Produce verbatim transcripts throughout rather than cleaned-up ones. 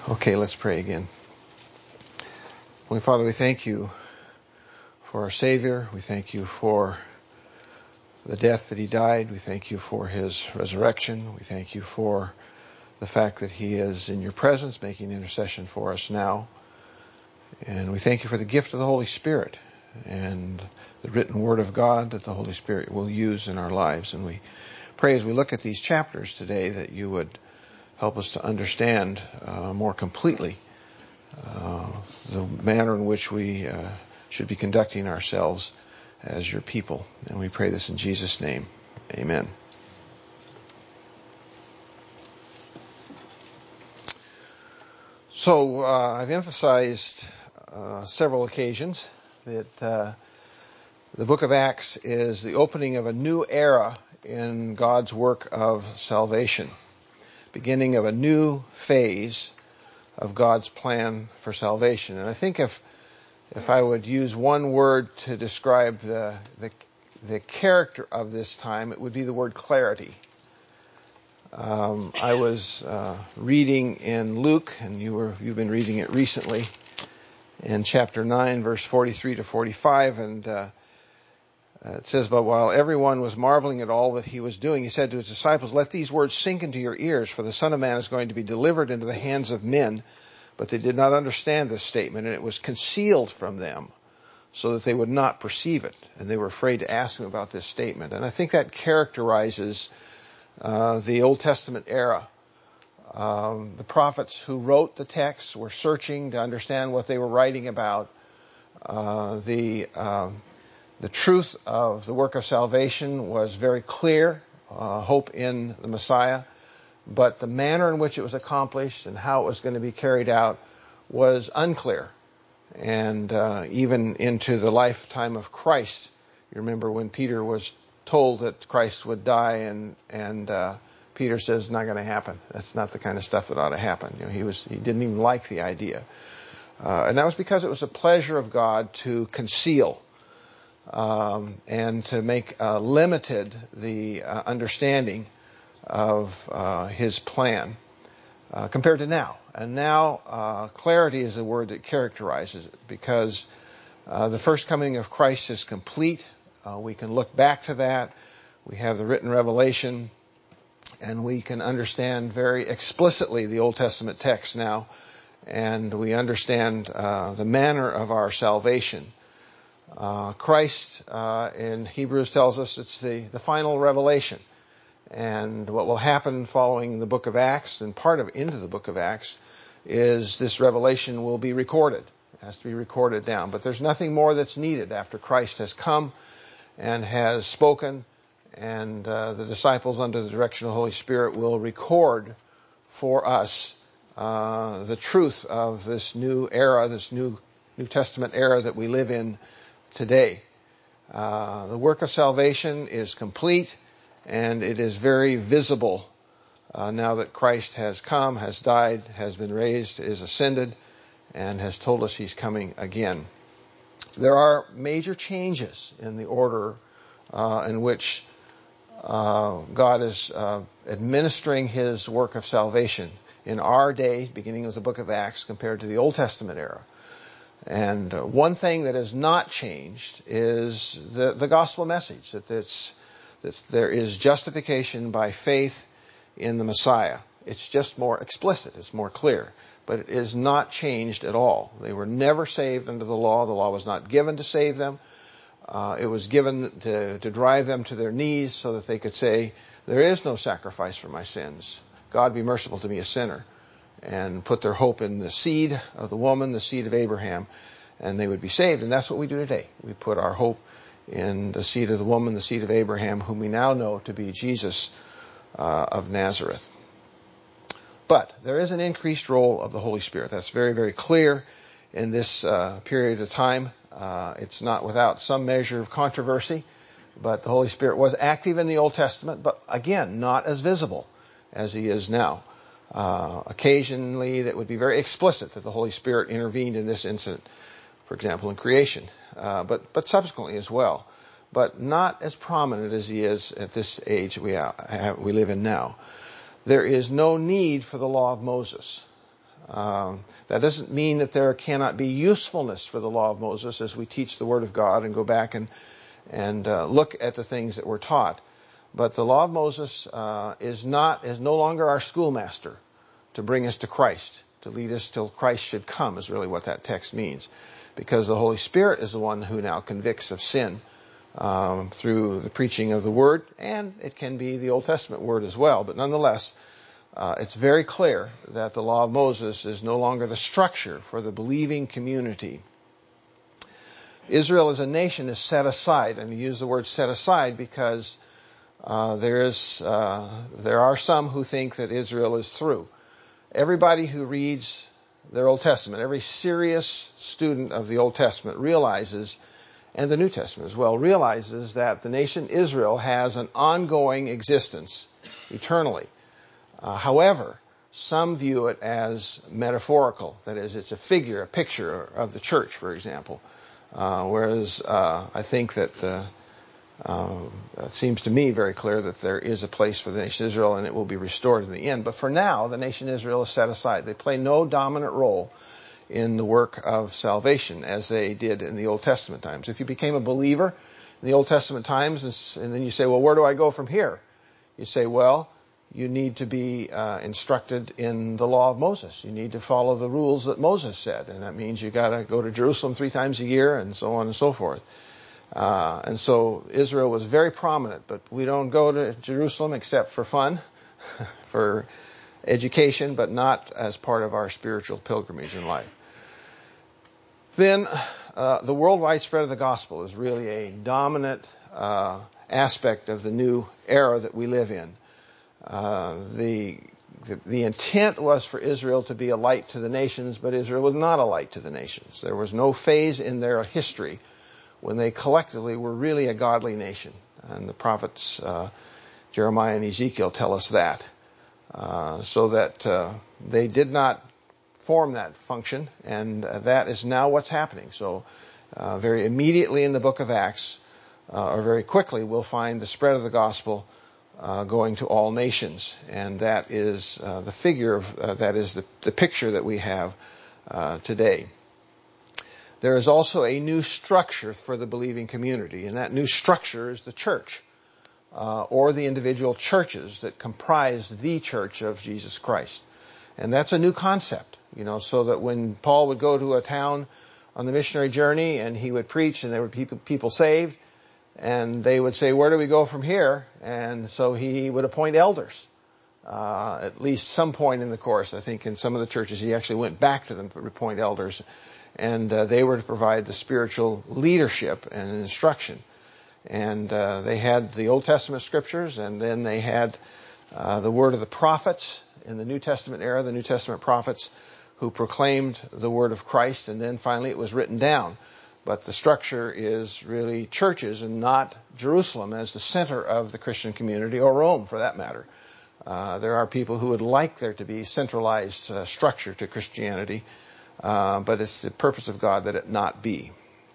Okay, let's pray again. Holy Father, we thank you for our Savior. We thank you for the death that he died. We thank you for his resurrection. We thank you for the fact that he is in your presence, making intercession for us now. And we thank you for the gift of the Holy Spirit and the written word of God that the Holy Spirit will use in our lives. And we pray as we look at these chapters today that you would help us to understand uh, more completely uh, the manner in which we uh, should be conducting ourselves as your people. And we pray this in Jesus' name. Amen. So uh, I've emphasized uh, several occasions that uh, the book of Acts is the opening of a new era in God's work of salvation. Beginning of a new phase of God's plan for salvation. And I think if if I would use one word to describe the the, the character of this time, it would be the word clarity. Um, I was uh, reading in Luke, and you were you've been reading it recently, in chapter nine, verse forty-three to forty-five, and uh, Uh, it says, but while everyone was marveling at all that he was doing, he said to his disciples, let these words sink into your ears, for the Son of Man is going to be delivered into the hands of men. But they did not understand this statement, and it was concealed from them so that they would not perceive it. And they were afraid to ask him about this statement. And I think that characterizes uh, the Old Testament era. Um, the prophets who wrote the texts were searching to understand what they were writing about. Uh, the... Uh, The truth of the work of salvation was very clear, uh, hope in the Messiah, but the manner in which it was accomplished and how it was going to be carried out was unclear. And uh, even into the lifetime of Christ, you remember when Peter was told that Christ would die, and and uh, Peter says, "Not going to happen. That's not the kind of stuff that ought to happen." You know, he was he didn't even like the idea, uh, and that was because it was a pleasure of God to conceal. Um, and to make uh, limited the uh, understanding of uh, his plan uh, compared to now. And now uh, clarity is a word that characterizes it, because uh, the first coming of Christ is complete. Uh, we can look back to that. We have the written revelation, and we can understand very explicitly the Old Testament text now, and we understand uh, the manner of our salvation. Uh, Christ uh, in Hebrews tells us it's the, the final revelation. And what will happen following the book of Acts, and part of into the book of Acts, is this revelation will be recorded. It has to be recorded down. But there's nothing more that's needed after Christ has come and has spoken, and uh, the disciples under the direction of the Holy Spirit will record for us uh, the truth of this new era, this new New Testament era that we live in today. Uh, the work of salvation is complete, and it is very visible uh, now that Christ has come, has died, has been raised, is ascended, and has told us he's coming again. There are major changes in the order uh, in which uh, God is uh, administering his work of salvation in our day, beginning with the book of Acts, compared to the Old Testament era. And uh, one thing that has not changed is the, the gospel message, that, it's, that there is justification by faith in the Messiah. It's just more explicit, it's more clear, but it is not changed at all. They were never saved under the law. The law was not given to save them. Uh, it was given to, to drive them to their knees so that they could say, there is no sacrifice for my sins. God be merciful to me, a sinner. And put their hope in the seed of the woman, the seed of Abraham, and they would be saved. And that's what we do today. We put our hope in the seed of the woman, the seed of Abraham, whom we now know to be Jesus uh, of Nazareth. But there is an increased role of the Holy Spirit. That's very, very clear in this uh, period of time. Uh, it's not without some measure of controversy, but the Holy Spirit was active in the Old Testament, but again, not as visible as he is now. Uh, occasionally that would be very explicit that the Holy Spirit intervened in this incident, for example, in creation, uh, but, but subsequently as well, but not as prominent as he is at this age we, have, we live in now. There is no need for the law of Moses. Um, that doesn't mean that there cannot be usefulness for the law of Moses as we teach the Word of God and go back and, and uh, look at the things that were taught. But the law of Moses uh, is not is no longer our schoolmaster to bring us to Christ, to lead us till Christ should come, is really what that text means. Because the Holy Spirit is the one who now convicts of sin um, through the preaching of the Word, and it can be the Old Testament Word as well. But nonetheless, uh, it's very clear that the law of Moses is no longer the structure for the believing community. Israel as a nation is set aside, and we use the word set aside because uh, there is uh, there are some who think that Israel is through. Everybody who reads their Old Testament, every serious student of the Old Testament realizes, and the New Testament as well, realizes that the nation Israel has an ongoing existence eternally. Uh, however, some view it as metaphorical. That is, it's a figure, a picture of the church, for example. Uh, whereas uh, I think that uh, uh, it seems to me very clear that there is a place for the nation Israel and it will be restored in the end. But for now, the nation Israel is set aside. They play no dominant role in the work of salvation as they did in the Old Testament times. If you became a believer in the Old Testament times and then you say, well, where do I go from here? You say, well, you need to be uh, instructed in the law of Moses. You need to follow the rules that Moses said. And that means you got to go to Jerusalem three times a year and so on and so forth. Uh, and so Israel was very prominent, but we don't go to Jerusalem except for fun, for education, but not as part of our spiritual pilgrimage in life. Then uh, the worldwide spread of the gospel is really a dominant uh, aspect of the new era that we live in. Uh, the, the the intent was for Israel to be a light to the nations, but Israel was not a light to the nations. There was no phase in their history when they collectively were really a godly nation. And the prophets uh, Jeremiah and Ezekiel tell us that. Uh, so that uh, they did not form that function, and uh, that is now what's happening. So uh, very immediately in the book of Acts, uh, or very quickly, we'll find the spread of the gospel uh, going to all nations. And that is uh, the figure, of, uh, that is the, the picture that we have uh, today. There is also a new structure for the believing community, and that new structure is the church, uh, or the individual churches that comprise the church of Jesus Christ. And that's a new concept, you know, so that when Paul would go to a town on the missionary journey and he would preach and there were people, people saved, and they would say, where do we go from here? And so he would appoint elders. Uh, at least some point in the course, I think in some of the churches he actually went back to them to appoint elders. And uh, they were to provide the spiritual leadership and instruction. And uh, they had the Old Testament scriptures, and then they had uh, the word of the prophets in the New Testament era, the New Testament prophets who proclaimed the word of Christ, and then finally it was written down. But the structure is really churches and not Jerusalem as the center of the Christian community, or Rome for that matter. Uh, there are people who would like there to be centralized uh, structure to Christianity, uh, but it's the purpose of God that it not be.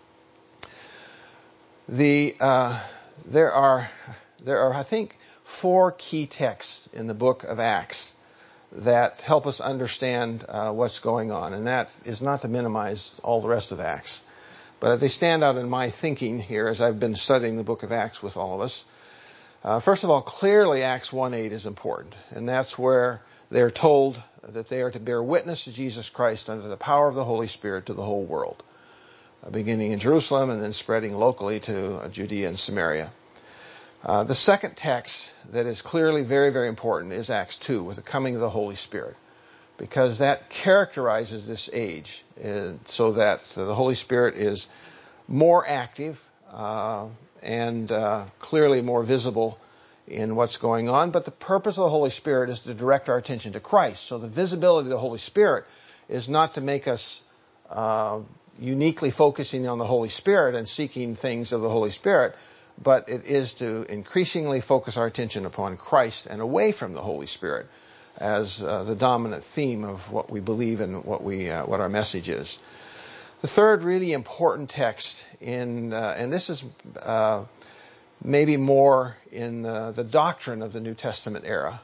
The uh, there are there are I think four key texts in the book of Acts that help us understand uh, what's going on, and that is not to minimize all the rest of Acts, but they stand out in my thinking here as I've been studying the book of Acts with all of us. Uh, first of all, clearly Acts one eight is important, and that's where they're told that they are to bear witness to Jesus Christ under the power of the Holy Spirit to the whole world, uh, beginning in Jerusalem and then spreading locally to uh, Judea and Samaria. Uh, the second text that is clearly very, very important is Acts two, with the coming of the Holy Spirit, because that characterizes this age, uh, so that the Holy Spirit is more active uh, and uh, clearly more visible in what's going on. But the purpose of the Holy Spirit is to direct our attention to Christ. So the visibility of the Holy Spirit is not to make us uh, uniquely focusing on the Holy Spirit and seeking things of the Holy Spirit, but it is to increasingly focus our attention upon Christ and away from the Holy Spirit as uh, the dominant theme of what we believe and what we uh, what our message is. The third really important text in, uh, and this is uh, maybe more in uh, the doctrine of the New Testament era,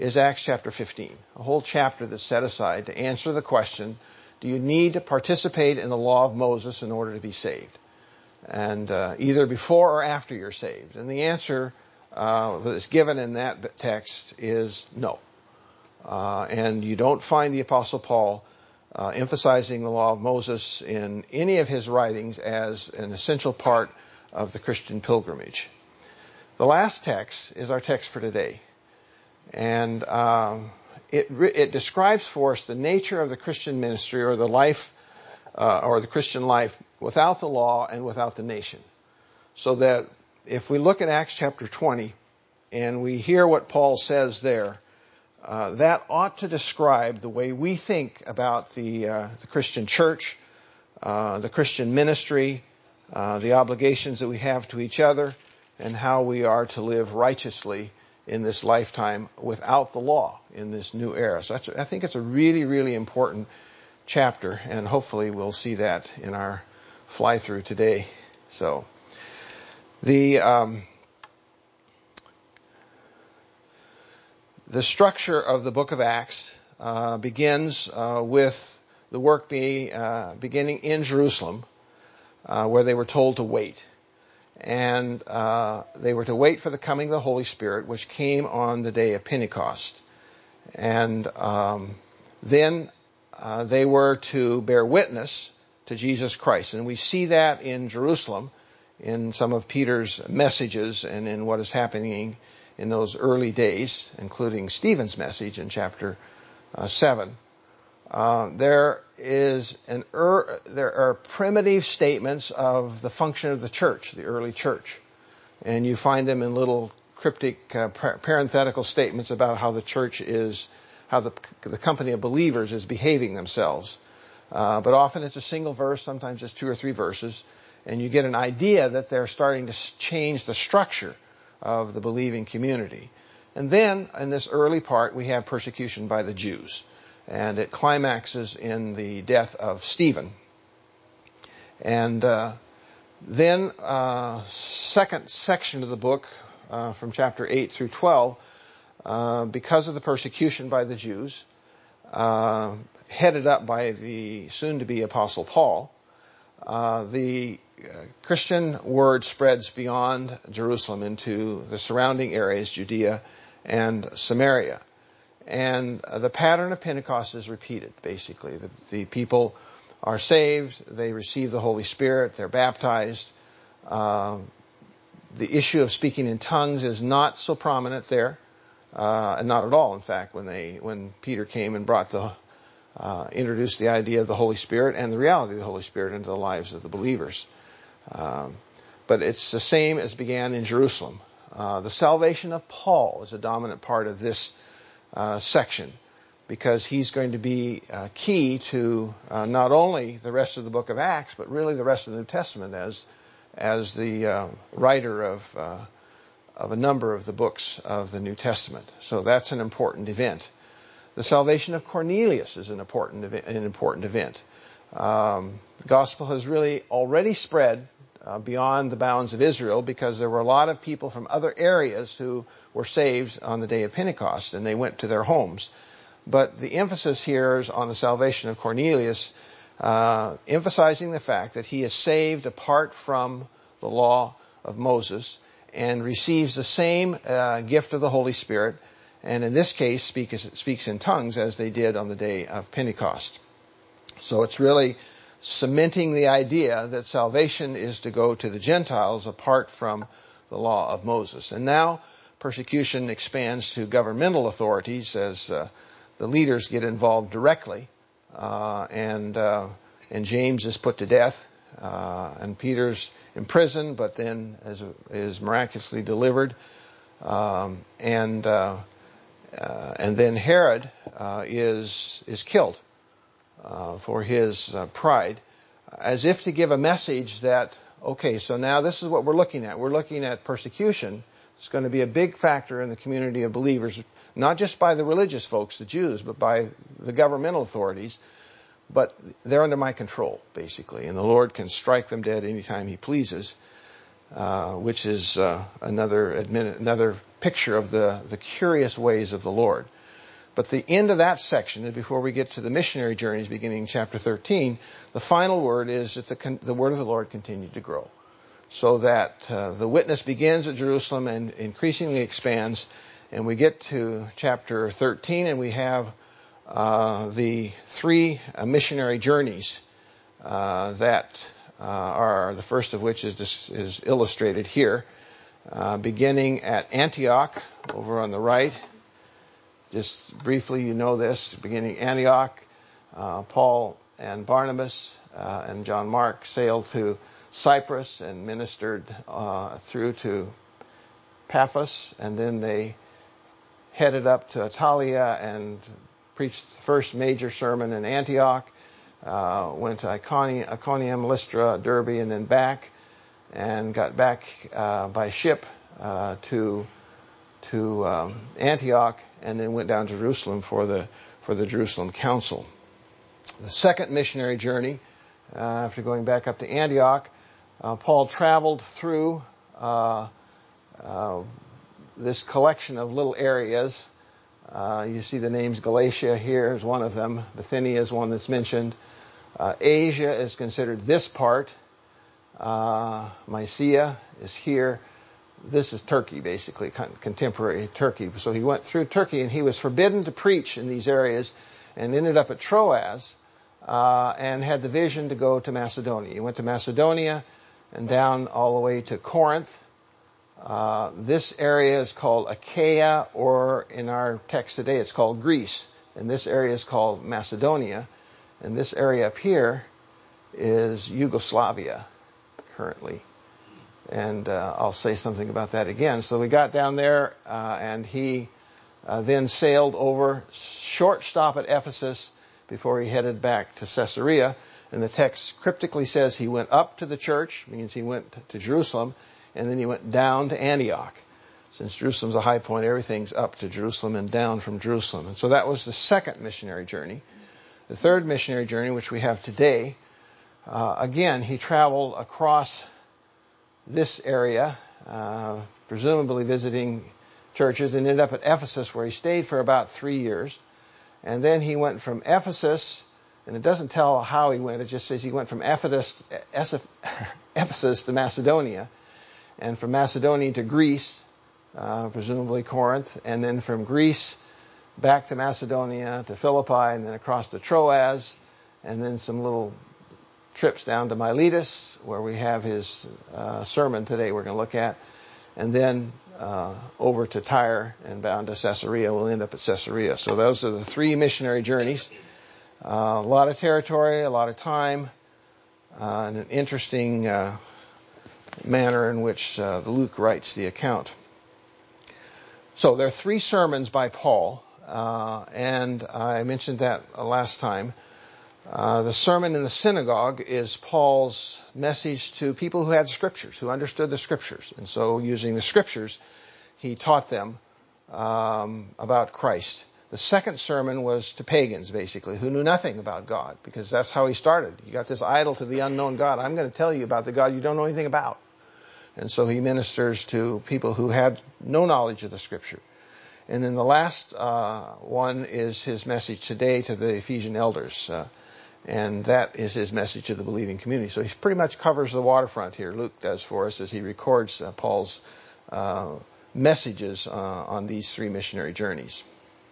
is Acts chapter fifteen, a whole chapter that's set aside to answer the question, do you need to participate in the law of Moses in order to be saved? And uh, either before or after you're saved. And the answer uh, that's given in that text is no. Uh, and you don't find the Apostle Paul uh, emphasizing the law of Moses in any of his writings as an essential part of the Christian pilgrimage. The last text is our text for today. And um, it, it describes for us the nature of the Christian ministry or the life uh, or the Christian life without the law and without the nation. So that if we look at Acts chapter twenty and we hear what Paul says there, uh, that ought to describe the way we think about the, uh, the Christian church, uh, the Christian ministry, uh, the obligations that we have to each other, and how we are to live righteously in this lifetime without the law in this new era. So that's, I think it's a really, really important chapter, and hopefully we'll see that in our fly through today. So the um, the structure of the book of Acts uh, begins uh, with the work be, uh, beginning in Jerusalem, uh, where they were told to wait. And uh, they were to wait for the coming of the Holy Spirit, which came on the day of Pentecost. And um, then uh, they were to bear witness to Jesus Christ. And we see that in Jerusalem in some of Peter's messages and in what is happening in those early days, including Stephen's message in chapter uh, seven. Uh, there is an er, there are primitive statements of the function of the church, the early church, and you find them in little cryptic uh, parenthetical statements about how the church is, how the the company of believers is behaving themselves. Uh, but often it's a single verse, sometimes it's two or three verses, and you get an idea that they're starting to change the structure of the believing community. And then in this early part, we have persecution by the Jews. And it climaxes in the death of Stephen. And uh, then uh, second section of the book, uh, from chapter eight through twelve, uh, because of the persecution by the Jews, uh, headed up by the soon-to-be Apostle Paul, uh, the uh, Christian word spreads beyond Jerusalem into the surrounding areas, Judea and Samaria. And the pattern of Pentecost is repeated, basically. The, the people are saved, they receive the Holy Spirit, they're baptized. Uh, the issue of speaking in tongues is not so prominent there, uh, and not at all, in fact, when they when Peter came and brought the uh, introduced the idea of the Holy Spirit and the reality of the Holy Spirit into the lives of the believers. Um, but it's the same as began in Jerusalem. Uh, the salvation of Paul is a dominant part of this Uh, section, because he's going to be uh, key to uh, not only the rest of the book of Acts, but really the rest of the New Testament as as the uh, writer of uh, of a number of the books of the New Testament. So that's an important event. The salvation of Cornelius is an important event, an important event. Um, the gospel has really already spread uh, beyond the bounds of Israel, because there were a lot of people from other areas who were saved on the day of Pentecost, and they went to their homes. But the emphasis here is on the salvation of Cornelius, uh, emphasizing the fact that he is saved apart from the law of Moses and receives the same uh, gift of the Holy Spirit, and in this case speaks, speaks in tongues as they did on the day of Pentecost. So it's really cementing the idea that salvation is to go to the Gentiles apart from the law of Moses. And now persecution expands to governmental authorities as uh, the leaders get involved directly, uh, and uh, and James is put to death, uh, and Peter's imprisoned, but then is, is miraculously delivered, um, and uh, uh, and then Herod uh, is is killed uh, for his uh, pride, as if to give a message that, okay, so now this is what we're looking at. We're looking at persecution. It's going to be a big factor in the community of believers, not just by the religious folks, the Jews, but by the governmental authorities. But they're under my control, basically, and the Lord can strike them dead anytime he pleases, uh, which is uh, another admin- another picture of the, the curious ways of the Lord. But the end of that section, and before we get to the missionary journeys beginning in chapter thirteen, the final word is that the, the word of the Lord continued to grow. So that uh, the witness begins at Jerusalem and increasingly expands. And we get to chapter thirteen and we have uh, the three uh, missionary journeys uh, that uh, are, the first of which is, is illustrated here, uh, beginning at Antioch over on the right. Just briefly, you know this, beginning Antioch, uh, Paul and Barnabas uh, and John Mark sailed to Cyprus and ministered uh, through to Paphos, and then they headed up to Italia and preached the first major sermon in Antioch, uh, went to Iconium, Iconium, Lystra, Derbe, and then back, and got back uh, by ship uh, to to um, Antioch, and then went down to Jerusalem for the for the Jerusalem Council. The second missionary journey, uh, after going back up to Antioch, uh, Paul traveled through uh, uh, this collection of little areas. Uh, you see the names Galatia here is one of them. Bithynia is one that's mentioned. Uh, Asia is considered this part. Uh, Mysia is here. This is Turkey, basically, contemporary Turkey. So he went through Turkey, and he was forbidden to preach in these areas and ended up at Troas uh, and had the vision to go to Macedonia. He went to Macedonia and down all the way to Corinth. Uh, this area is called Achaia, or in our text today, it's called Greece. And this area is called Macedonia. And this area up here is Yugoslavia currently. And uh, I'll say something about that again. So we got down there, uh, and he uh, then sailed over, short stop at Ephesus before he headed back to Caesarea. And the text cryptically says he went up to the church, means he went to Jerusalem, and then he went down to Antioch. Since Jerusalem's a high point, everything's up to Jerusalem and down from Jerusalem. And so that was the second missionary journey. The third missionary journey, which we have today, uh, again, he traveled across this area, uh, presumably visiting churches, and ended up at Ephesus, where he stayed for about three years. And then he went from Ephesus, and it doesn't tell how he went, it just says he went from Ephesus, Ephesus to Macedonia, and from Macedonia to Greece, uh, presumably Corinth, and then from Greece back to Macedonia to Philippi, and then across to Troas, and then some little trips down to Miletus, where we have his uh, sermon today we're going to look at, and then uh, over to Tyre and bound to Caesarea. We'll end up at Caesarea. So those are the three missionary journeys. Uh, a lot of territory, a lot of time, uh, and an interesting uh, manner in which uh, Luke writes the account. So there are three sermons by Paul, uh, and I mentioned that last time. Uh, the sermon in the synagogue is Paul's message to people who had scriptures, who understood the scriptures. And so using the scriptures, he taught them um, about Christ. The second sermon was to pagans, basically, who knew nothing about God, because that's how he started. You got this idol to the unknown God. I'm going to tell you about the God you don't know anything about. And so he ministers to people who had no knowledge of the scripture. And then the last uh, one is his message today to the Ephesian elders. Uh, And that is his message to the believing community. So he pretty much covers the waterfront here, Luke does for us, as he records uh, Paul's uh, messages uh, on these three missionary journeys.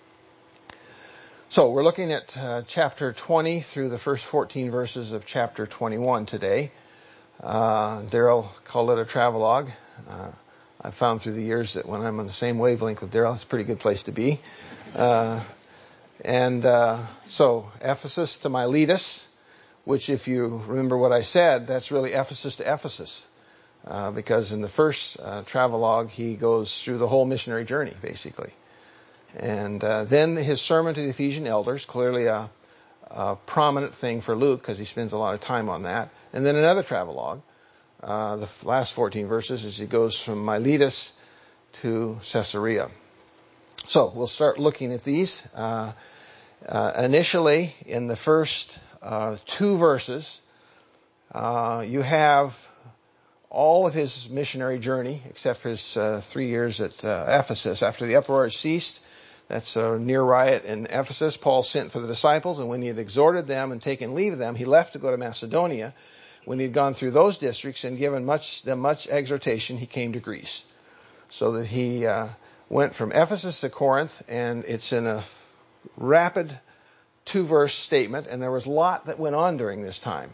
So we're looking at uh, chapter twenty through the first fourteen verses of chapter twenty-one today. Uh, Daryl called it a travelogue. Uh, I've found through the years that when I'm on the same wavelength with Daryl, it's a pretty good place to be. Uh, And uh, so Ephesus to Miletus, which if you remember what I said, that's really Ephesus to Ephesus. Uh, because in the first uh, travelogue, he goes through the whole missionary journey, basically. And uh, then his sermon to the Ephesian elders, clearly a, a prominent thing for Luke, because he spends a lot of time on that. And then another travelogue, uh, the last fourteen verses, as he goes from Miletus to Caesarea. So we'll start looking at these. Uh, uh, initially, in the first uh, two verses, uh, you have all of his missionary journey, except for his uh, three years at uh, Ephesus. After the uproar ceased, that's a near riot in Ephesus, Paul sent for the disciples, and when he had exhorted them and taken leave of them, he left to go to Macedonia. When he had gone through those districts and given much them much exhortation, he came to Greece. So that he uh, went from Ephesus to Corinth, and it's in a rapid two-verse statement, and there was a lot that went on during this time.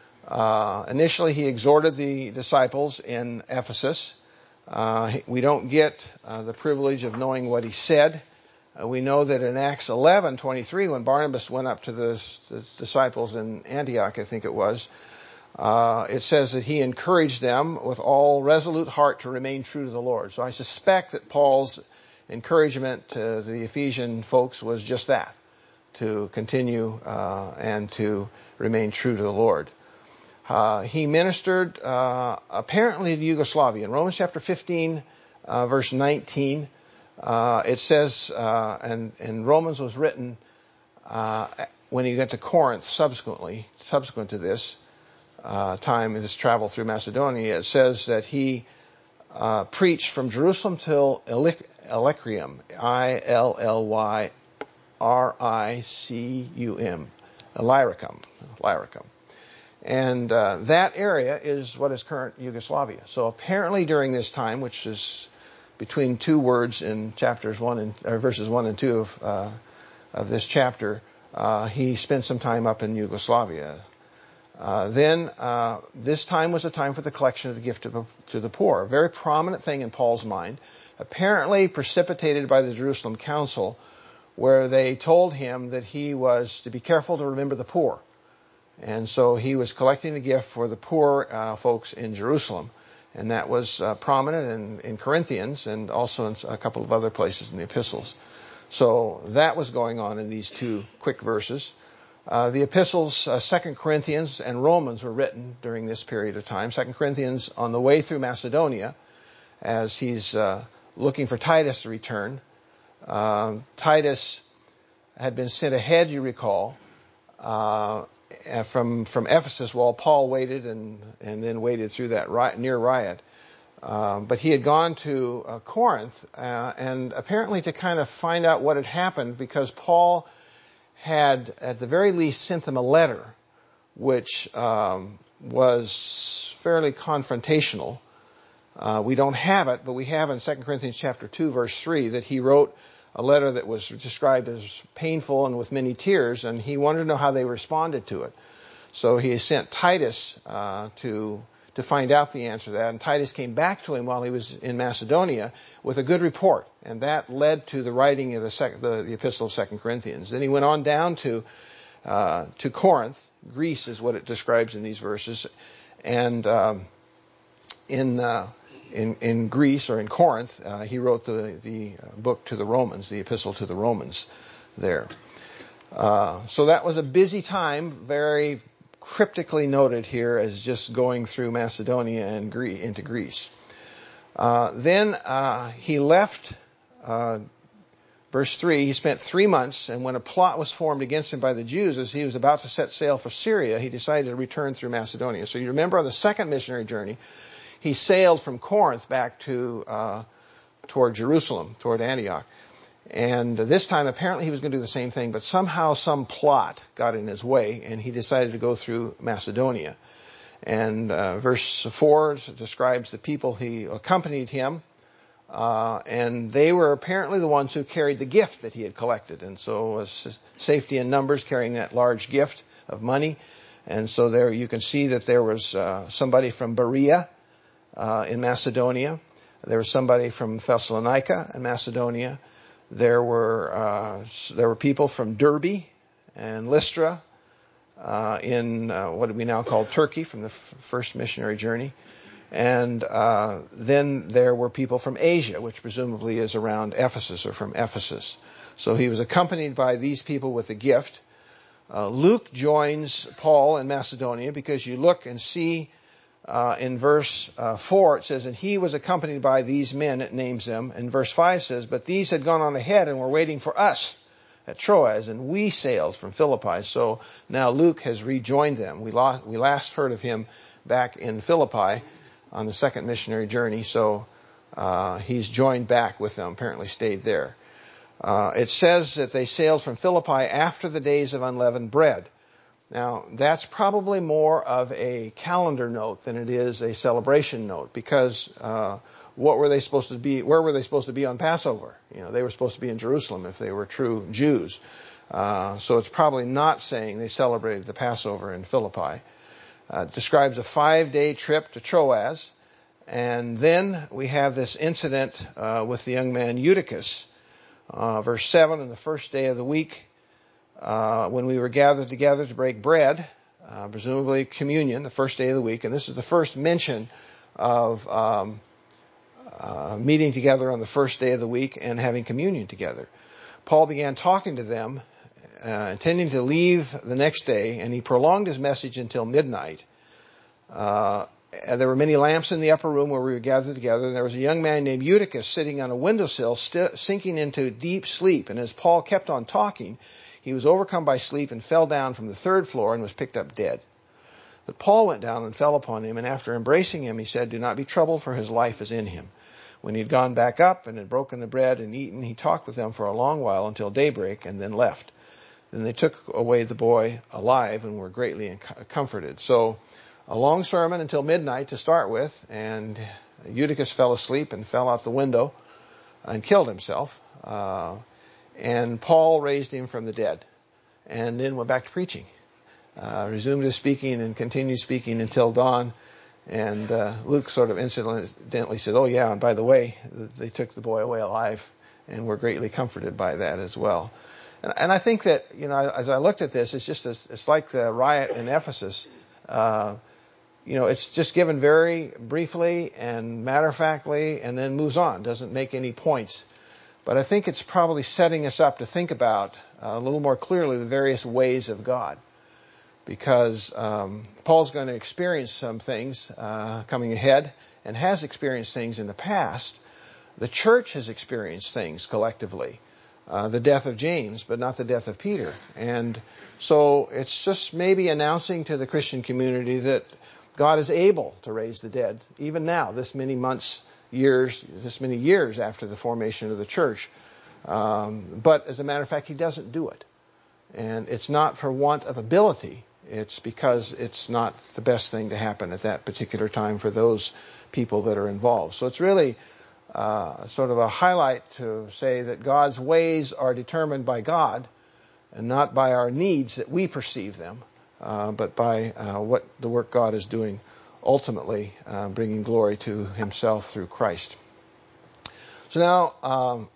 Uh, initially, he exhorted the disciples in Ephesus. Uh, we don't get uh, the privilege of knowing what he said. Uh, we know that in Acts eleven twenty-three, when Barnabas went up to the, the disciples in Antioch, I think it was, uh, it says that he encouraged them with all resolute heart to remain true to the Lord. So I suspect that Paul's encouragement to the Ephesian folks was just that, to continue uh, and to remain true to the Lord. Uh, he ministered uh, apparently to Yugoslavia. In Romans chapter fifteen, uh, verse nineteen, uh, it says, uh, and, and Romans was written uh, when he got to Corinth subsequently, subsequent to this uh, time, this travel through Macedonia. It says that he uh, preached from Jerusalem till Illyricum, I L L Y R I C U M, Illyricum, Illyricum. And uh, that area is what is current Yugoslavia. So apparently during this time, which is between two words in chapters one and or verses one and two of uh, of this chapter, uh, he spent some time up in Yugoslavia. Uh, then uh, this time was a time for the collection of the gift to, to the poor, a very prominent thing in Paul's mind, apparently precipitated by the Jerusalem Council, where they told him that he was to be careful to remember the poor. And so he was collecting a gift for the poor uh, folks in Jerusalem. And that was uh, prominent in, in Corinthians and also in a couple of other places in the epistles. So that was going on in these two quick verses. Uh, the epistles, uh, Second Corinthians and Romans, were written during this period of time. Second Corinthians on the way through Macedonia, as he's uh, looking for Titus to return. Uh, Titus had been sent ahead, you recall, uh, from from Ephesus while Paul waited and, and then waited through that riot, near riot. Uh, but he had gone to uh, Corinth uh, and apparently to kind of find out what had happened, because Paul had at the very least sent them a letter which um, was fairly confrontational. Uh, we don't have it, but we have in Second Corinthians chapter two, verse three, that he wrote a letter that was described as painful and with many tears, and he wanted to know how they responded to it. So he sent Titus uh, to to find out the answer to that, and Titus came back to him while he was in Macedonia with a good report, and that led to the writing of the, sec- the, the epistle of Second Corinthians. Then he went on down to uh, to Corinth. Greece is what it describes in these verses, and um, in uh, In, in Greece, or in Corinth, uh, he wrote the, the book to the Romans, the epistle to the Romans there. Uh, so that was a busy time, very cryptically noted here as just going through Macedonia and Greece, into Greece. Uh, then uh, he left, uh, verse three, he spent three months, and when a plot was formed against him by the Jews as he was about to set sail for Syria, he decided to return through Macedonia. So you remember on the second missionary journey, he sailed from Corinth back to uh, toward Jerusalem, toward Antioch. And this time, apparently, he was going to do the same thing, but somehow some plot got in his way, and he decided to go through Macedonia. And uh, verse four describes the people who accompanied him, uh, and they were apparently the ones who carried the gift that he had collected. And so it was safety in numbers carrying that large gift of money. And so there you can see that there was uh, somebody from Berea, Uh, in Macedonia. There was somebody from Thessalonica in Macedonia. There were uh, there were people from Derbe and Lystra uh, in uh, what we now call Turkey, from the f- first missionary journey. And uh, then there were people from Asia, which presumably is around Ephesus or from Ephesus. So he was accompanied by these people with a gift. Uh, Luke joins Paul in Macedonia, because you look and see Uh, in verse uh, four, it says, and he was accompanied by these men, it names them. And verse five says, but these had gone on ahead and were waiting for us at Troas, and we sailed from Philippi. So now Luke has rejoined them. We, lost, we last heard of him back in Philippi, on the second missionary journey. So uh, he's joined back with them, apparently stayed there. Uh, it says that they sailed from Philippi after the days of unleavened bread. Now, that's probably more of a calendar note than it is a celebration note, because uh, what were they supposed to be? Where were they supposed to be on Passover? You know, they were supposed to be in Jerusalem if they were true Jews. Uh, so it's probably not saying they celebrated the Passover in Philippi. Uh, it describes a five-day trip to Troas, and then we have this incident uh, with the young man Eutychus. Uh, verse seven, on the first day of the week, uh, when we were gathered together to break bread, uh, presumably communion, the first day of the week, and this is the first mention of um, uh, meeting together on the first day of the week and having communion together. Paul began talking to them, uh, intending to leave the next day, and he prolonged his message until midnight. Uh, And there were many lamps in the upper room where we were gathered together. And there was a young man named Eutychus sitting on a windowsill, st- sinking into deep sleep. And as Paul kept on talking, he was overcome by sleep and fell down from the third floor and was picked up dead. But Paul went down and fell upon him, and after embracing him, he said, "Do not be troubled, for his life is in him." When he had gone back up and had broken the bread and eaten, he talked with them for a long while until daybreak, and then left. Then they took away the boy alive and were greatly comforted. So, a long sermon until midnight to start with, and Eutychus fell asleep and fell out the window and killed himself. Uh, and Paul raised him from the dead, and then went back to preaching. Uh, resumed his speaking and continued speaking until dawn. And uh, Luke sort of incidentally said, "Oh yeah, and by the way, they took the boy away alive, and we're greatly comforted by that as well." And, and I think that, you know, as I looked at this, it's just a, it's like the riot in Ephesus. Uh, You know, it's just given very briefly and matter-of-factly and then moves on. Doesn't make any points. But I think it's probably setting us up to think about uh, a little more clearly the various ways of God. Because um, Paul's going to experience some things uh, coming ahead and has experienced things in the past. The church has experienced things collectively. Uh, the death of James, but not the death of Peter. And so it's just maybe announcing to the Christian community that God is able to raise the dead, even now, this many months, years, this many years after the formation of the church. Um, but as a matter of fact, he doesn't do it. And it's not for want of ability. It's because it's not the best thing to happen at that particular time for those people that are involved. So it's really uh, sort of a highlight to say that God's ways are determined by God and not by our needs that we perceive them. Uh, but by uh, what the work God is doing, ultimately uh, bringing glory to himself through Christ. So now, um,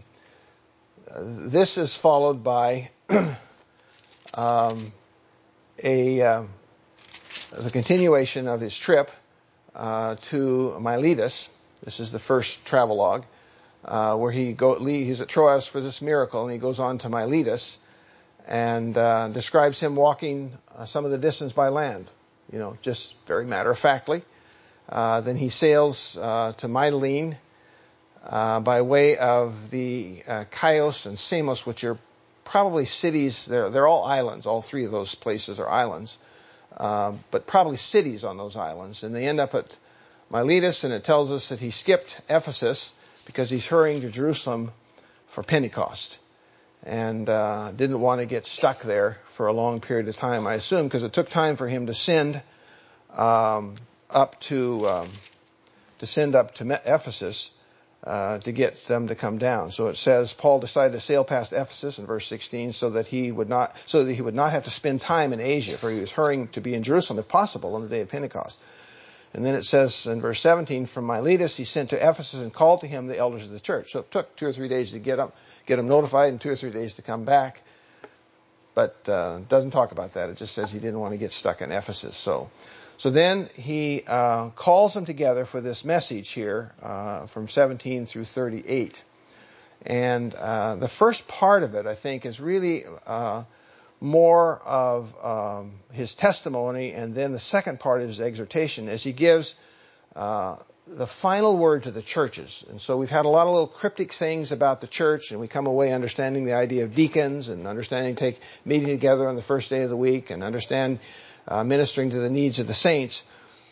this is followed by um, a uh, the continuation of his trip uh, to Miletus. This is the first travelogue, uh, where he go, he's at Troas for this miracle, and he goes on to Miletus, and uh, describes him walking uh, some of the distance by land, you know, just very matter-of-factly. Uh, then he sails uh, to Mytilene uh, by way of the uh, Chios and Samos, which are probably cities. They're, they're all islands. All three of those places are islands, uh, but probably cities on those islands. And they end up at Miletus, and it tells us that he skipped Ephesus because he's hurrying to Jerusalem for Pentecost. And uh, didn't want to get stuck there for a long period of time, I assume, because it took time for him to send um, up to um, to send up to Ephesus uh, to get them to come down. So it says Paul decided to sail past Ephesus in verse sixteen, so that he would not so that he would not have to spend time in Asia, for he was hurrying to be in Jerusalem, if possible, on the day of Pentecost. And then it says in verse seventeen, from Miletus he sent to Ephesus and called to him the elders of the church. So it took two or three days to get up. Get him notified, and two or three days to come back. But uh, doesn't talk about that. It just says he didn't want to get stuck in Ephesus. So so then he uh, calls them together for this message here uh, from seventeen through thirty-eight. And uh, the first part of it, I think, is really uh, more of um, his testimony, and then the second part is his exhortation, as he gives uh the final word to the churches. And so we've had a lot of little cryptic things about the church, and we come away understanding the idea of deacons and understanding take meeting together on the first day of the week and understand uh, ministering to the needs of the saints.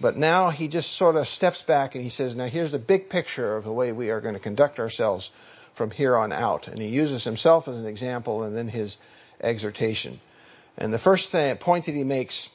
But now he just sort of steps back and he says, now here's the big picture of the way we are going to conduct ourselves from here on out. And he uses himself as an example and then his exhortation. And the first thing, point that he makes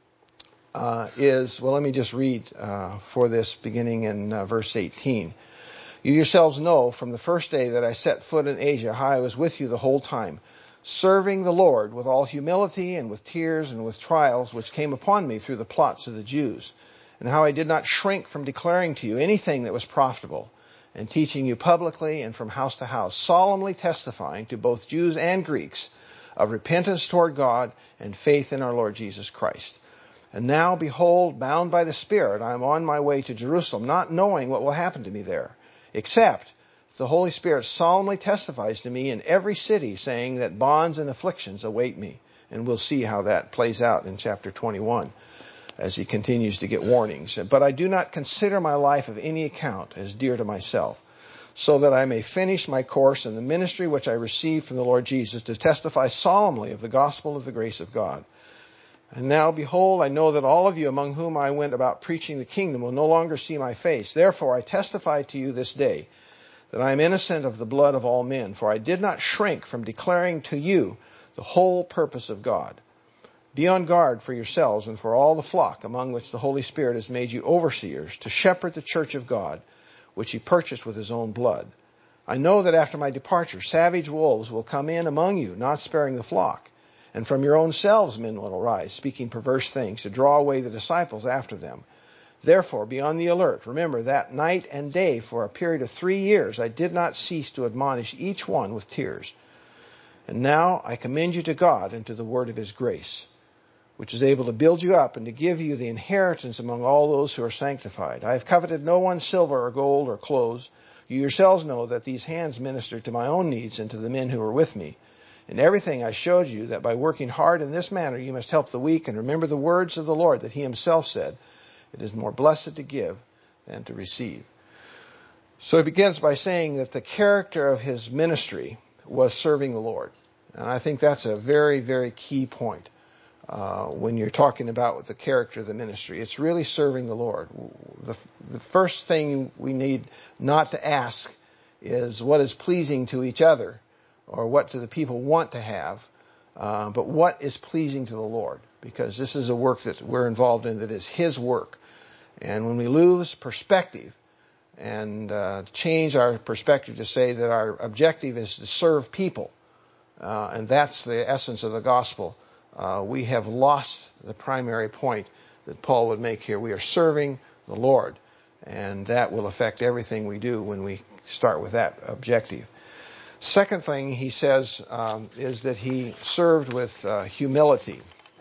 uh, is, well, let me just read uh, for this beginning in uh, verse eighteen. You yourselves know from the first day that I set foot in Asia how I was with you the whole time, serving the Lord with all humility and with tears and with trials which came upon me through the plots of the Jews, and how I did not shrink from declaring to you anything that was profitable, and teaching you publicly and from house to house, solemnly testifying to both Jews and Greeks of repentance toward God and faith in our Lord Jesus Christ. And now, behold, bound by the Spirit, I am on my way to Jerusalem, not knowing what will happen to me there, except the Holy Spirit solemnly testifies to me in every city, saying that bonds and afflictions await me. And we'll see how that plays out in chapter twenty-one as he continues to get warnings. But I do not consider my life of any account as dear to myself, so that I may finish my course in the ministry which I received from the Lord Jesus, to testify solemnly of the gospel of the grace of God. And now, behold, I know that all of you among whom I went about preaching the kingdom will no longer see my face. Therefore, I testify to you this day that I am innocent of the blood of all men, for I did not shrink from declaring to you the whole purpose of God. Be on guard for yourselves and for all the flock among which the Holy Spirit has made you overseers, to shepherd the church of God, which he purchased with his own blood. I know that after my departure, savage wolves will come in among you, not sparing the flock. And from your own selves men will arise, speaking perverse things, to draw away the disciples after them. Therefore, be on the alert. Remember that night and day for a period of three years I did not cease to admonish each one with tears. And now I commend you to God and to the word of his grace, which is able to build you up and to give you the inheritance among all those who are sanctified. I have coveted no one's silver or gold or clothes. You yourselves know that these hands ministered to my own needs and to the men who were with me. In everything I showed you that by working hard in this manner you must help the weak, and remember the words of the Lord that he himself said, it is more blessed to give than to receive. So he begins by saying that the character of his ministry was serving the Lord. And I think that's a very, very key point uh, when you're talking about the character of the ministry. It's really serving the Lord. The, the first thing we need not to ask is what is pleasing to each other, or what do the people want to have, uh, but what is pleasing to the Lord? Because this is a work that we're involved in that is his work. And when we lose perspective and uh, change our perspective to say that our objective is to serve people, uh, and that's the essence of the gospel, uh, we have lost the primary point that Paul would make here. We are serving the Lord, and that will affect everything we do when we start with that objective. Second thing he says um, is that he served with uh, humility.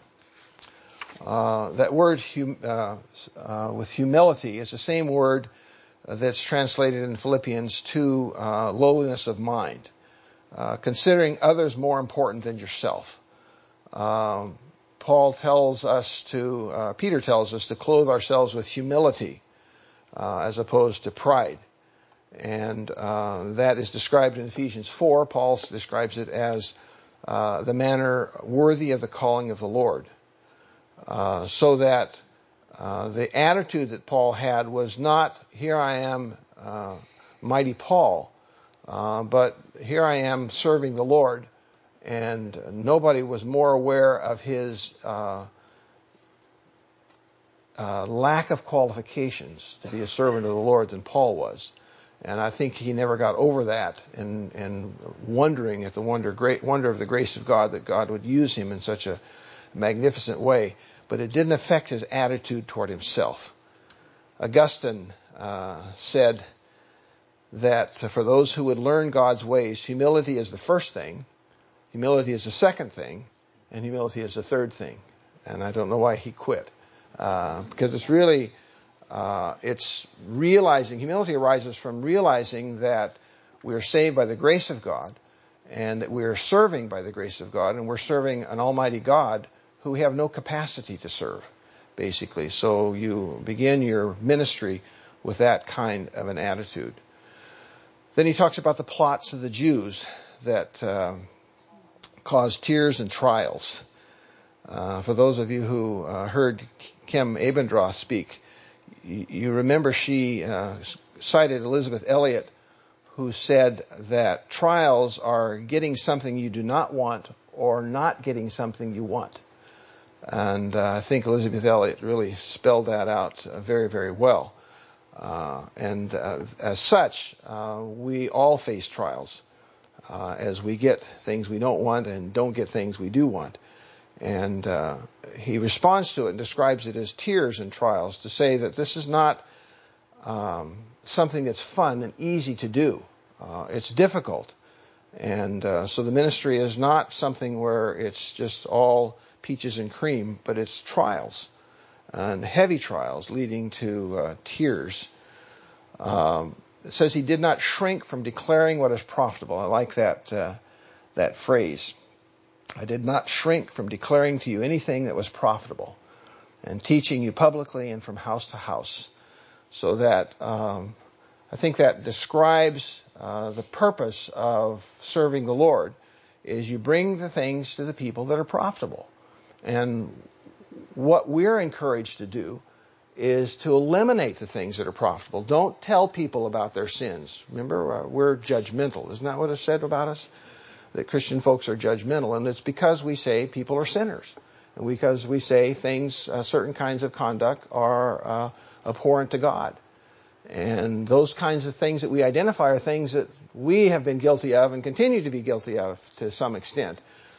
Uh, that word hum, uh, uh, with humility is the same word uh, that's translated in Philippians two, uh, lowliness of mind, uh, considering others more important than yourself. Um, Paul tells us to, uh, Peter tells us to clothe ourselves with humility uh, as opposed to pride. And uh, that is described in Ephesians four. Paul describes it as uh, the manner worthy of the calling of the Lord. Uh, so that uh, the attitude that Paul had was not, here I am, uh, mighty Paul, uh, but here I am serving the Lord, and nobody was more aware of his uh, uh, lack of qualifications to be a servant of the Lord than Paul was. And I think he never got over that, and, and wondering at the wonder, great wonder of the grace of God that God would use him in such a magnificent way. But it didn't affect his attitude toward himself. Augustine uh, said that for those who would learn God's ways, humility is the first thing, humility is the second thing, and humility is the third thing. And I don't know why he quit, uh, because it's really Uh, it's realizing, humility arises from realizing that we are saved by the grace of God, and that we are serving by the grace of God, and we're serving an almighty God who we have no capacity to serve, basically. So you begin your ministry with that kind of an attitude. Then he talks about the plots of the Jews that uh, caused tears and trials. Uh, for those of you who uh, heard Kim Abendroth speak, You, you remember she uh, cited Elizabeth Elliot, who said that trials are getting something you do not want or not getting something you want. And uh, I think Elizabeth Elliot really spelled that out uh, very, very well. Uh, and uh, as such, uh, we all face trials uh, as we get things we don't want and don't get things we do want. And uh, he responds to it and describes it as tears and trials, to say that this is not um, something that's fun and easy to do. Uh, it's difficult. And uh, so the ministry is not something where it's just all peaches and cream, but it's trials, and heavy trials leading to uh, tears. Um, it says he did not shrink from declaring what is profitable. I like that uh, that phrase. I did not shrink from declaring to you anything that was profitable, and teaching you publicly and from house to house. So that um, I think that describes uh, the purpose of serving the Lord, is you bring the things to the people that are profitable. And what we're encouraged to do is to eliminate the things that are profitable. Don't tell people about their sins. Remember, uh, we're judgmental. Isn't that what is said about us? That Christian folks are judgmental. And it's because we say people are sinners. And because we say things, uh, certain kinds of conduct are uh, abhorrent to God. And those kinds of things that we identify are things that we have been guilty of and continue to be guilty of to some extent.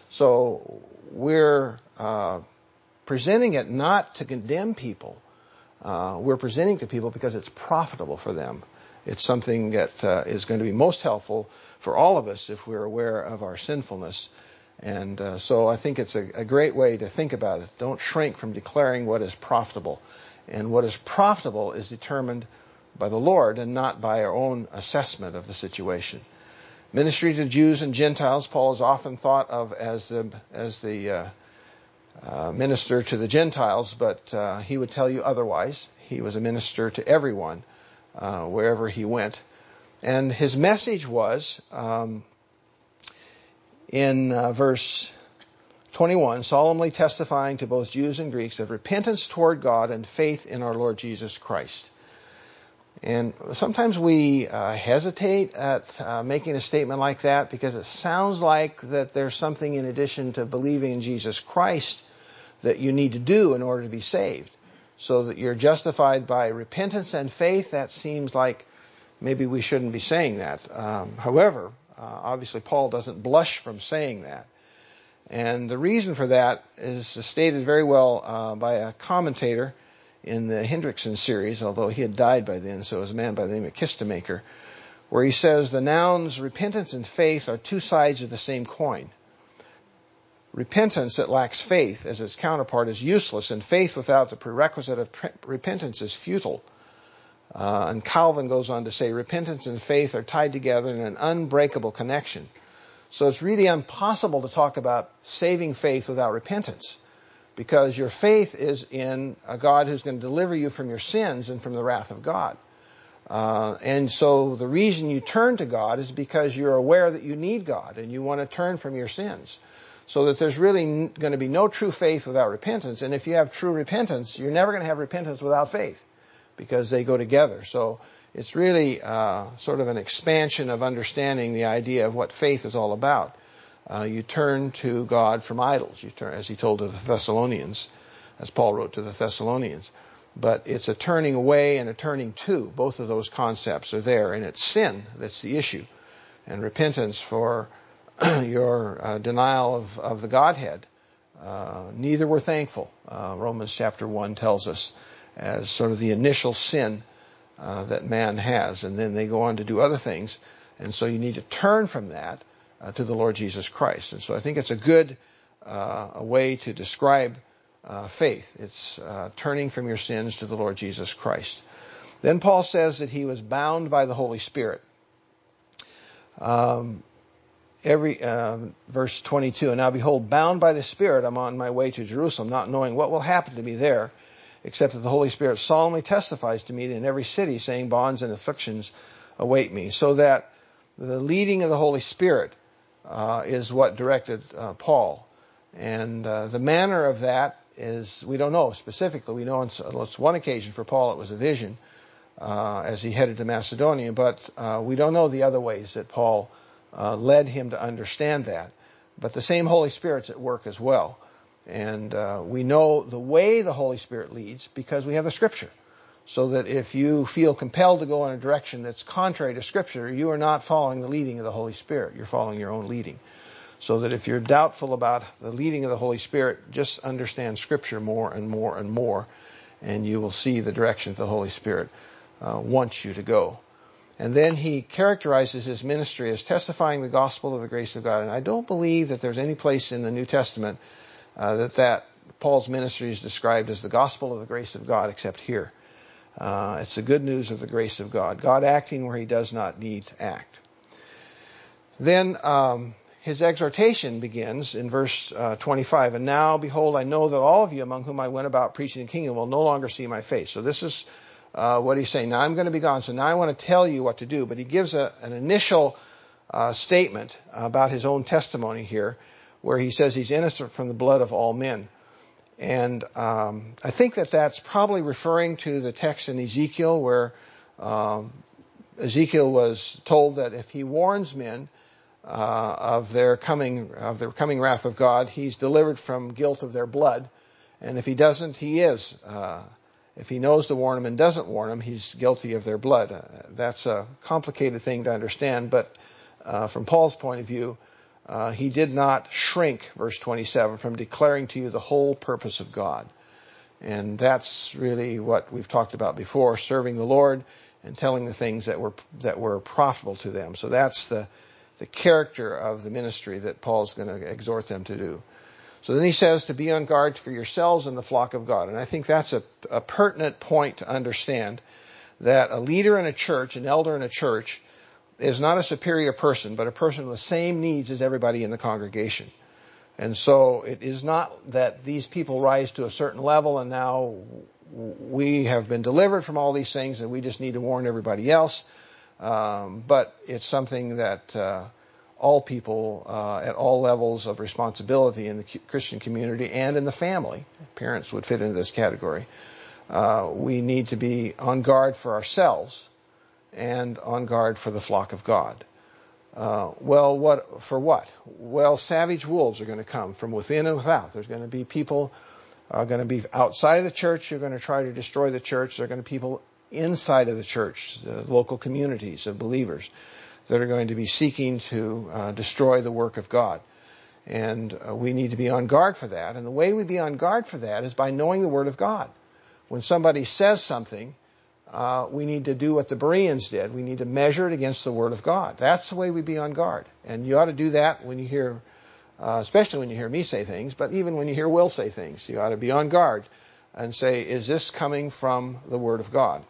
So we're uh, presenting it not to condemn people. Uh, we're presenting to people because it's profitable for them. It's something that uh, is going to be most helpful for all of us if we're aware of our sinfulness. And uh, so I think it's a, a great way to think about it. Don't shrink from declaring what is profitable. And what is profitable is determined by the Lord and not by our own assessment of the situation. Ministry to Jews and Gentiles, Paul is often thought of as the as the uh, uh, minister to the Gentiles, but uh, he would tell you otherwise. He was a minister to everyone uh, wherever he went, and his message was um, in uh, verse twenty-one, solemnly testifying to both Jews and Greeks of repentance toward God and faith in our Lord Jesus Christ. And sometimes we uh, hesitate at uh, making a statement like that because it sounds like that there's something in addition to believing in Jesus Christ that you need to do in order to be saved. So that you're justified by repentance and faith, that seems like maybe we shouldn't be saying that. Um, however, uh, obviously Paul doesn't blush from saying that. And the reason for that is stated very well uh, by a commentator in the Hendrickson series, although he had died by then, so it was a man by the name of Kistemaker, where he says the nouns repentance and faith are two sides of the same coin. Repentance that lacks faith as its counterpart is useless, and faith without the prerequisite of pre- repentance is futile. Uh, and Calvin goes on to say repentance and faith are tied together in an unbreakable connection. So it's really impossible to talk about saving faith without repentance, because your faith is in a God who's going to deliver you from your sins and from the wrath of God. Uh, and so the reason you turn to God is because you're aware that you need God and you want to turn from your sins. So that there's really going to be no true faith without repentance. And if you have true repentance, you're never going to have repentance without faith, because they go together. So it's really uh, sort of an expansion of understanding the idea of what faith is all about. Uh, you turn to God from idols, you turn, as he told to the Thessalonians, as Paul wrote to the Thessalonians. But it's a turning away and a turning to. Both of those concepts are there, and it's sin that's the issue. And repentance for your uh, denial of, of the Godhead. Uh, neither were thankful, uh, Romans chapter one tells us, as sort of the initial sin uh, that man has. And then they go on to do other things. And so you need to turn from that Uh, to the Lord Jesus Christ. And so I think it's a good uh, a way to describe uh, faith. It's uh, turning from your sins to the Lord Jesus Christ. Then Paul says that he was bound by the Holy Spirit. Um, every um, verse twenty-two, and now behold, bound by the Spirit, I'm on my way to Jerusalem, not knowing what will happen to me there, except that the Holy Spirit solemnly testifies to me that in every city, saying bonds and afflictions await me. So that the leading of the Holy Spirit Uh, is what directed uh, Paul. And uh, the manner of that is, we don't know specifically. We know on one occasion for Paul it was a vision uh, as he headed to Macedonia, but uh, we don't know the other ways that Paul uh, led him to understand that. But the same Holy Spirit's at work as well. And uh, we know the way the Holy Spirit leads because we have the Scripture. So that if you feel compelled to go in a direction that's contrary to Scripture, you are not following the leading of the Holy Spirit. You're following your own leading. So that if you're doubtful about the leading of the Holy Spirit, just understand Scripture more and more and more, and you will see the direction the Holy Spirit uh, wants you to go. And then he characterizes his ministry as testifying the gospel of the grace of God. And I don't believe that there's any place in the New Testament uh, that that Paul's ministry is described as the gospel of the grace of God except here. Uh, it's the good news of the grace of God. God acting where he does not need to act. Then um, his exhortation begins in verse uh, twenty-five. And now, behold, I know that all of you among whom I went about preaching the kingdom will no longer see my face. So this is uh, what he's saying. Now I'm going to be gone. So now I want to tell you what to do. But he gives a, an initial uh, statement about his own testimony here, where he says he's innocent from the blood of all men. And um, I think that that's probably referring to the text in Ezekiel where um, Ezekiel was told that if he warns men uh, of their coming of their coming wrath of God, he's delivered from guilt of their blood. And if he doesn't, he is. Uh, if he knows to warn them and doesn't warn them, he's guilty of their blood. Uh, that's a complicated thing to understand, but uh, from Paul's point of view, Uh, he did not shrink, verse twenty-seven, from declaring to you the whole purpose of God. And that's really what we've talked about before, serving the Lord and telling the things that were that were profitable to them. So that's the, the character of the ministry that Paul's going to exhort them to do. So then he says to be on guard for yourselves and the flock of God. And I think that's a, a pertinent point to understand, that a leader in a church, an elder in a church, is not a superior person, but a person with the same needs as everybody in the congregation. And so it is not that these people rise to a certain level and now we have been delivered from all these things and we just need to warn everybody else. Um, but it's something that uh, all people uh, at all levels of responsibility in the Christian community and in the family, parents would fit into this category, uh, we need to be on guard for ourselves and on guard for the flock of God. Uh, well, what for what? Well, savage wolves are going to come from within and without. There's going to be people are going to be outside of the church who are going to try to destroy the church. There are going to be people inside of the church, the local communities of believers, that are going to be seeking to uh, destroy the work of God. And uh, we need to be on guard for that. And the way we be on guard for that is by knowing the Word of God. When somebody says something, Uh, we need to do what the Bereans did. We need to measure it against the Word of God. That's the way we be on guard. And you ought to do that when you hear, uh, especially when you hear me say things, but even when you hear Will say things. You ought to be on guard and say, is this coming from the Word of God?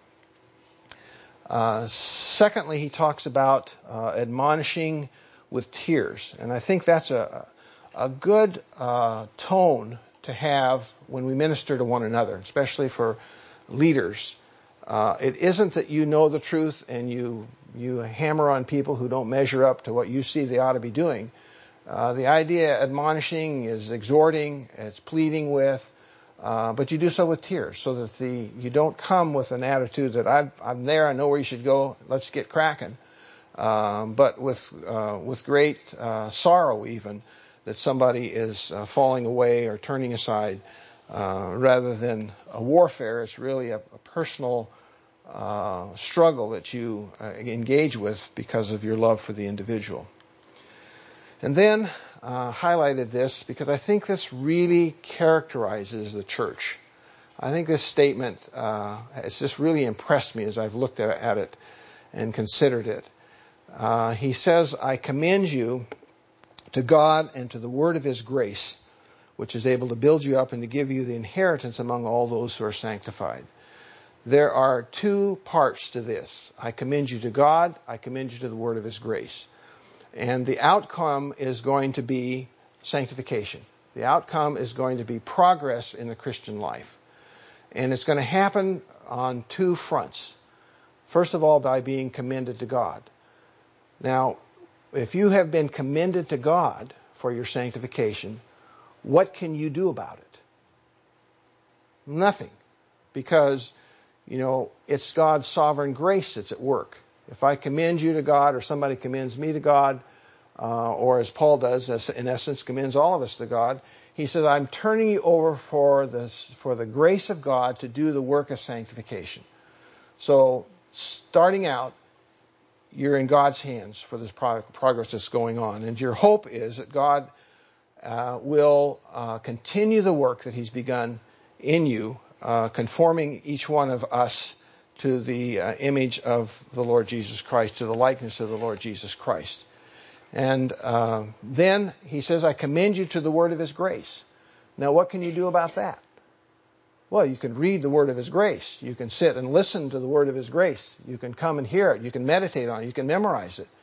Uh, secondly, he talks about uh, admonishing with tears. And I think that's a, a good uh, tone to have when we minister to one another, especially for leaders. Uh, it isn't that you know the truth and you you hammer on people who don't measure up to what you see they ought to be doing. Uh, the idea admonishing is exhorting, it's pleading with, uh, but you do so with tears, so that the you don't come with an attitude that I've, I'm there, I know where you should go, let's get cracking. Um, but with uh, with great uh, sorrow even that somebody is uh, falling away or turning aside. Uh, rather than a warfare, it's really a, a personal uh, struggle that you uh, engage with because of your love for the individual. And then uh, highlighted this because I think this really characterizes the church. I think this statement uh, has just really impressed me as I've looked at it and considered it. Uh, he says, I commend you to God and to the word of his grace, which is able to build you up and to give you the inheritance among all those who are sanctified. There are two parts to this. I commend you to God. I commend you to the word of his grace. And the outcome is going to be sanctification. The outcome is going to be progress in the Christian life. And it's going to happen on two fronts. First of all, by being commended to God. Now, if you have been commended to God for your sanctification, what can you do about it? Nothing. Because, you know, it's God's sovereign grace that's at work. If I commend you to God, or somebody commends me to God, uh, or as Paul does, as in essence, commends all of us to God, he says, I'm turning you over for this, for the grace of God to do the work of sanctification. So, starting out, you're in God's hands for this progress that's going on. And your hope is that God uh, will uh, continue the work that he's begun in you, uh, conforming each one of us to the uh, image of the Lord Jesus Christ, to the likeness of the Lord Jesus Christ. And uh, then he says, I commend you to the word of his grace. Now, what can you do about that? Well, you can read the word of his grace. You can sit and listen to the word of his grace. You can come and hear it. You can meditate on it. You can memorize it.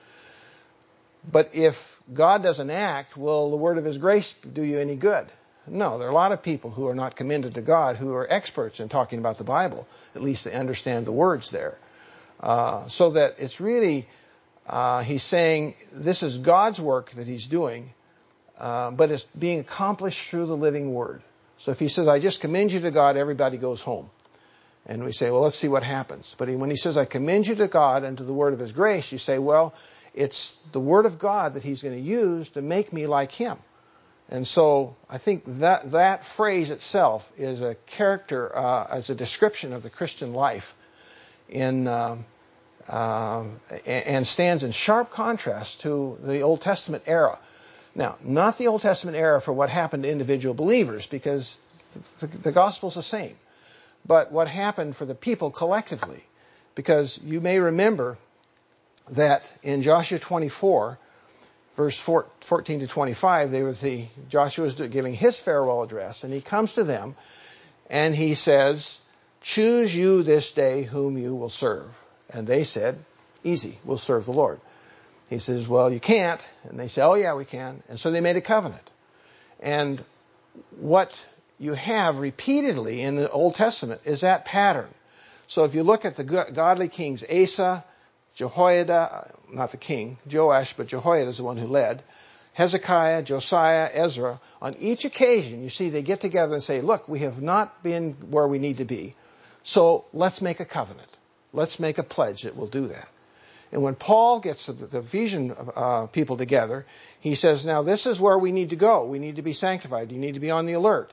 But if God doesn't act, will the word of his grace do you any good? No, there are a lot of people who are not commended to God who are experts in talking about the Bible. At least they understand the words there. Uh, so that it's really, uh, he's saying this is God's work that he's doing, uh, but it's being accomplished through the living word. So if he says, I just commend you to God, everybody goes home. And we say, well, let's see what happens. But when he says, I commend you to God and to the word of his grace, you say, well, it's the word of God that he's going to use to make me like him. And so I think that that phrase itself is a character, uh, as a description of the Christian life in, uh, uh, and stands in sharp contrast to the Old Testament era. Now, not the Old Testament era for what happened to individual believers, because the, the gospel's the same. But what happened for the people collectively. Because you may remember that in Joshua twenty-four, verse fourteen to twenty-five, they were the, Joshua was giving his farewell address, and he comes to them, and he says, choose you this day whom you will serve. And they said, easy, we'll serve the Lord. He says, well, you can't. And they say, oh, yeah, we can. And so they made a covenant. And what you have repeatedly in the Old Testament is that pattern. So if you look at the godly kings, Asa, Jehoiada, not the king, Joash, but Jehoiada is the one who led, Hezekiah, Josiah, Ezra, on each occasion, you see they get together and say, look, we have not been where we need to be. So let's make a covenant. Let's make a pledge that we'll do that. And when Paul gets the, the Ephesian uh, people together, he says, now this is where we need to go. We need to be sanctified. You need to be on the alert.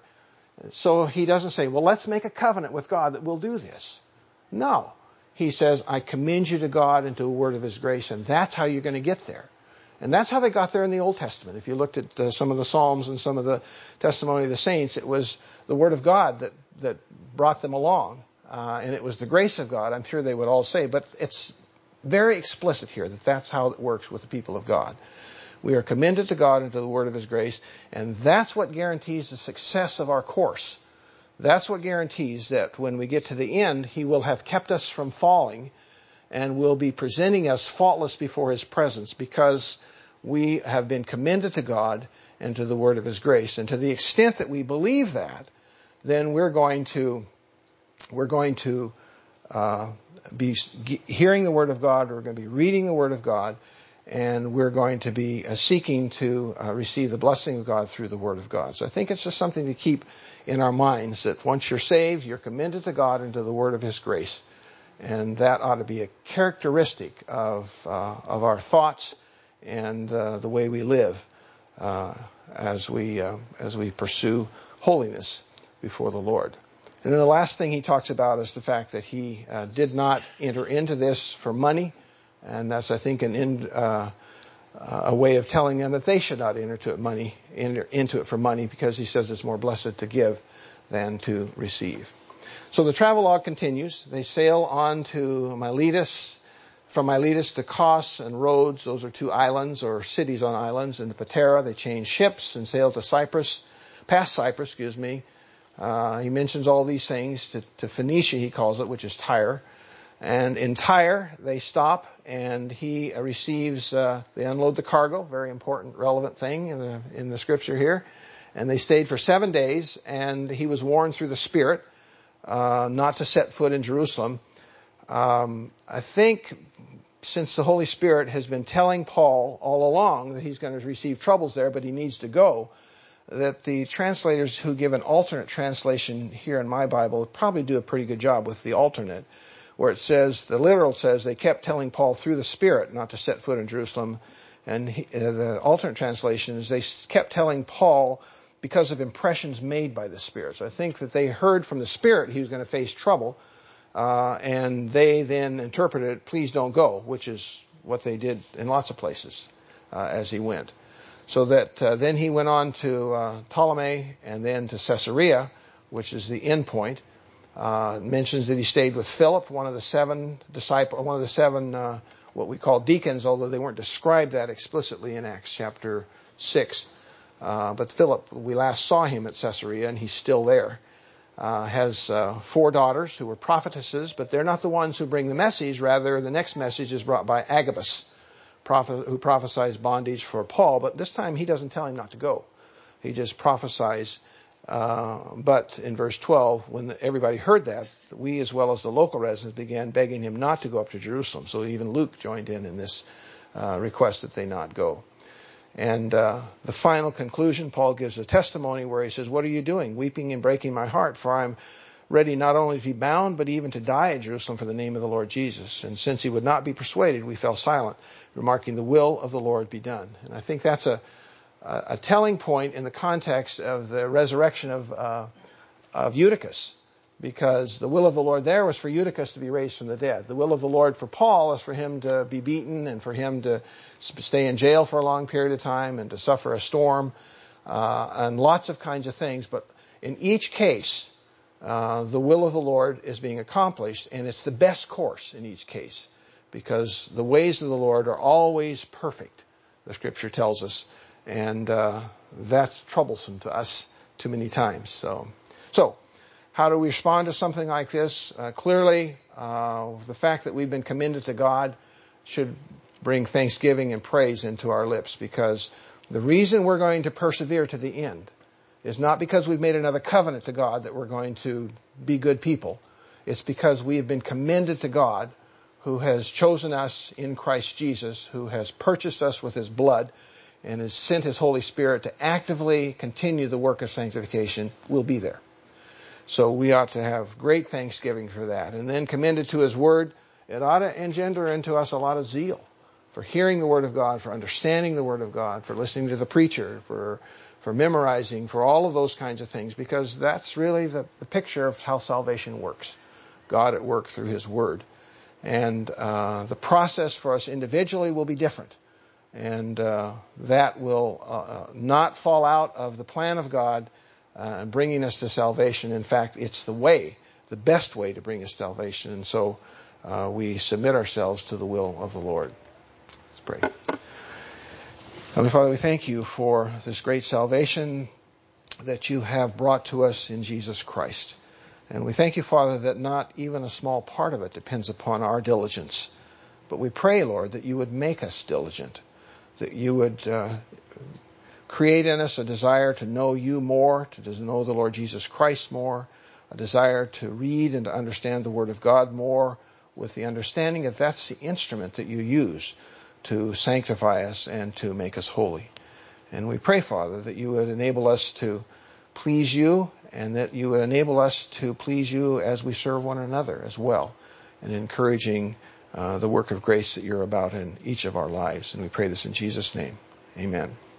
So he doesn't say, well, let's make a covenant with God that we'll do this. No. He says, I commend you to God and to the word of his grace, and that's how you're going to get there. And that's how they got there in the Old Testament. If you looked at uh, some of the Psalms and some of the testimony of the saints, it was the word of God that, that brought them along. Uh, and it was the grace of God, I'm sure they would all say. But it's very explicit here that that's how it works with the people of God. We are commended to God and to the word of his grace, and that's what guarantees the success of our course. That's what guarantees that when we get to the end, he will have kept us from falling and will be presenting us faultless before his presence, because we have been commended to God and to the word of his grace. And to the extent that we believe that, then we're going to we're going to uh, be hearing the word of God, we're going to be reading the word of God, and we're going to be uh, seeking to uh, receive the blessing of God through the word of God. So I think it's just something to keep in our minds, that once you're saved, you're commended to God and to the word of his grace. And that ought to be a characteristic of uh, of our thoughts and uh, the way we live uh, as we uh, as we pursue holiness before the Lord. And then the last thing he talks about is the fact that he uh, did not enter into this for money, and that's, I think, an in, uh, a way of telling them that they should not enter into it money enter into it for money, because he says it's more blessed to give than to receive. So the travelogue continues. They sail on to Miletus, from Miletus to Kos and Rhodes. Those are two islands or cities on islands. And to Patara, they change ships and sail to Cyprus, past Cyprus, excuse me. Uh, he mentions all these things to, to Phoenicia, he calls it, which is Tyre. And in Tyre, they stop, and he uh, receives, uh, they unload the cargo, very important, relevant thing in the in the scripture here. And they stayed for seven days, and he was warned through the Spirit uh, not to set foot in Jerusalem. Um, I think since the Holy Spirit has been telling Paul all along that he's going to receive troubles there, but he needs to go, that the translators who give an alternate translation here in my Bible probably do a pretty good job with the alternate, where it says, the literal says, they kept telling Paul through the Spirit not to set foot in Jerusalem. And he, uh, the alternate translation is they kept telling Paul because of impressions made by the Spirit. So I think that they heard from the Spirit he was going to face trouble, uh, and they then interpreted, please don't go, which is what they did in lots of places uh, as he went. So that uh, then he went on to uh, Ptolemy and then to Caesarea, which is the end point. Uh, mentions that he stayed with Philip, one of the seven disciples, one of the seven uh, what we call deacons, although they weren't described that explicitly in Acts chapter six. Uh, but Philip, we last saw him at Caesarea, and he's still there. Uh, has uh, four daughters who were prophetesses, but they're not the ones who bring the message. Rather, the next message is brought by Agabus, prophet, who prophesies bondage for Paul. But this time he doesn't tell him not to go. He just prophesies. Uh, but in verse twelve, when everybody heard that, we as well as the local residents began begging him not to go up to Jerusalem. So even Luke joined in in this uh, request that they not go. And uh, the final conclusion, Paul gives a testimony where he says, what are you doing? Weeping and breaking my heart, for I'm ready not only to be bound, but even to die at Jerusalem for the name of the Lord Jesus. And since he would not be persuaded, we fell silent, remarking, the will of the Lord be done. And I think that's a a telling point in the context of the resurrection of uh, of Eutychus, because the will of the Lord there was for Eutychus to be raised from the dead. The will of the Lord for Paul is for him to be beaten and for him to stay in jail for a long period of time and to suffer a storm uh, and lots of kinds of things. But in each case, uh, the will of the Lord is being accomplished, and it's the best course in each case, because the ways of the Lord are always perfect, the Scripture tells us. And uh, that's troublesome to us too many times. So, so how do we respond to something like this? Uh, clearly, uh, the fact that we've been commended to God should bring thanksgiving and praise into our lips, because the reason we're going to persevere to the end is not because we've made another covenant to God that we're going to be good people. It's because we have been commended to God, who has chosen us in Christ Jesus, who has purchased us with his blood, and has sent his Holy Spirit to actively continue the work of sanctification. Will be there. So we ought to have great thanksgiving for that. And then commended to his word, it ought to engender into us a lot of zeal for hearing the word of God, for understanding the word of God, for listening to the preacher, for for memorizing, for all of those kinds of things, because that's really the, the picture of how salvation works. God at work through his word. And uh, the process for us individually will be different. And uh, that will uh, not fall out of the plan of God uh, and bringing us to salvation. In fact, it's the way, the best way to bring us to salvation. And so uh, we submit ourselves to the will of the Lord. Let's pray. Heavenly Father, we thank you for this great salvation that you have brought to us in Jesus Christ. And we thank you, Father, that not even a small part of it depends upon our diligence. But we pray, Lord, that you would make us diligent, that you would uh, create in us a desire to know you more, to know the Lord Jesus Christ more, a desire to read and to understand the Word of God more, with the understanding that that's the instrument that you use to sanctify us and to make us holy. And we pray, Father, that you would enable us to please you, and that you would enable us to please you as we serve one another as well, and encouraging Uh, the work of grace that you're about in each of our lives. And we pray this in Jesus' name. Amen.